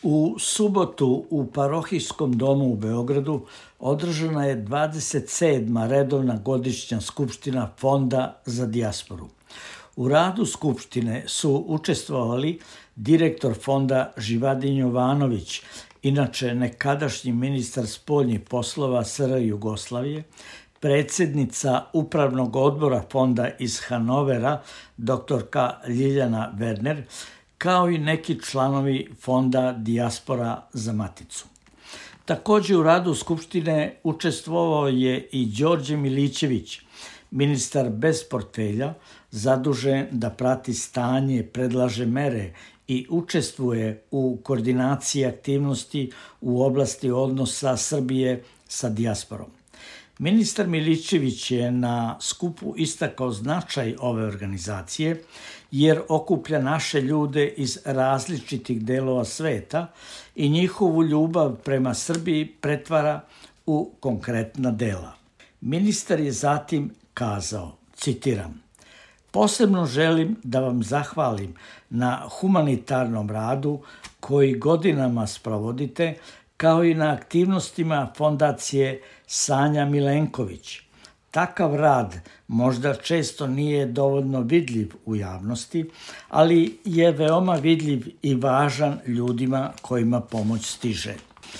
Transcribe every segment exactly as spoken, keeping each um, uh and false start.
U subotu u Parohijskom domu u Beogradu održana je dvadeset sedma redovna godišnja skupština Fonda za dijasporu. U radu skupštine su učestvovali direktor Fonda Živadin Jovanović, inače nekadašnji ministar spoljnih poslova S R Jugoslavije, predsjednica Upravnog odbora Fonda iz Hanovera, doktorka Ljiljana Werner, kao i neki članovi Fonda Dijaspora za Maticu. Također u radu Skupštine učestvovao je i Đorđe Milićević, ministar bez portfelja, zadužen da prati stanje, predlaže mere i učestvuje u koordinaciji aktivnosti u oblasti odnosa Srbije sa dijasporom. Ministar Milićević je na skupu istakao značaj ove organizacije jer okuplja naše ljude iz različitih delova sveta i njihovu ljubav prema Srbiji pretvara u konkretna dela. Ministar je zatim kazao, citiram: "Posebno želim da vam zahvalim na humanitarnom radu koji godinama sprovodite, kao i na aktivnostima Fondacije Sanja Milenković. Takav rad možda često nije dovoljno vidljiv u javnosti, ali je veoma vidljiv i važan ljudima kojima pomoć stiže."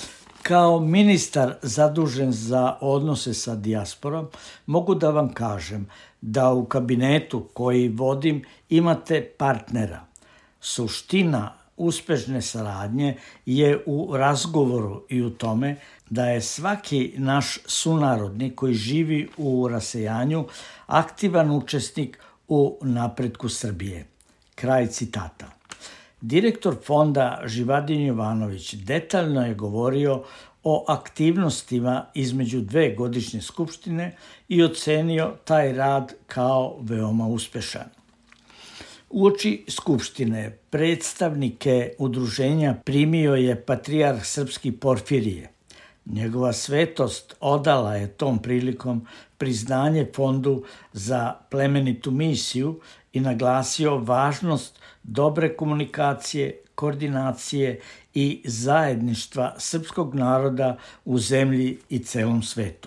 Kao ministar zadužen za odnose sa dijasporom, mogu da vam kažem da u kabinetu koji vodim imate partnera. Suština uspešne saradnje je u razgovoru i u tome da je svaki naš sunarodnik koji živi u rasejanju aktivan učesnik u napretku Srbije. Kraj citata. Direktor Fonda Živadin Jovanović detaljno je govorio o aktivnostima između dve godišnje skupštine i ocenio taj rad kao veoma uspešan. Uoči skupštine predstavnike udruženja primio je patrijarh srpski Porfirije. Njegova svetost odala je tom prilikom priznanje Fondu za plemenitu misiju i naglasio važnost dobre komunikacije, koordinacije i zajedništva srpskog naroda u zemlji i celom svetu.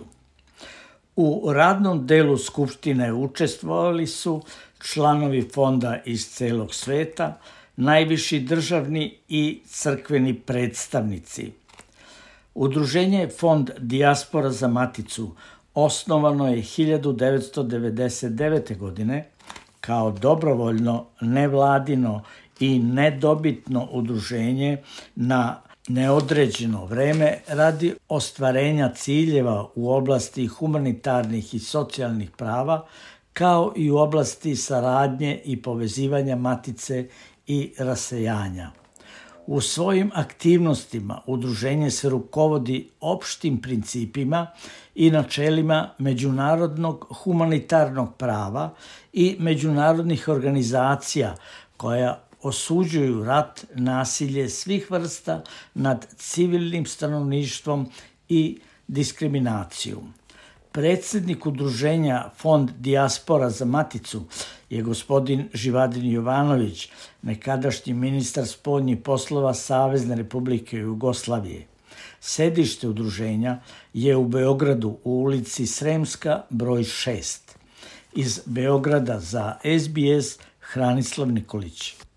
U radnom delu skupštine učestvovali su članovi Fonda iz celog sveta, najviši državni i crkveni predstavnici. Udruženje Fond Dijaspora za Maticu osnovano je hiljadu devetsto devedeset devete. godine kao dobrovoljno, nevladino i nedobitno udruženje na neodređeno vreme radi ostvarenja ciljeva u oblasti humanitarnih i socijalnih prava, kao i u oblasti saradnje i povezivanja matice i rasejanja. U svojim aktivnostima udruženje se rukovodi opštim principima i načelima međunarodnog humanitarnog prava i međunarodnih organizacija koja osuđuju rat, nasilje svih vrsta nad civilnim stanovništvom i diskriminaciju. Predsjednik udruženja Fond Dijaspora za Maticu je gospodin Živadin Jovanović, nekadašnji ministar spoljnih poslova Savezne Republike Jugoslavije. Sedište udruženja je u Beogradu u ulici Sremska broj šest. Iz Beograda za S B S Hranislav Nikolić.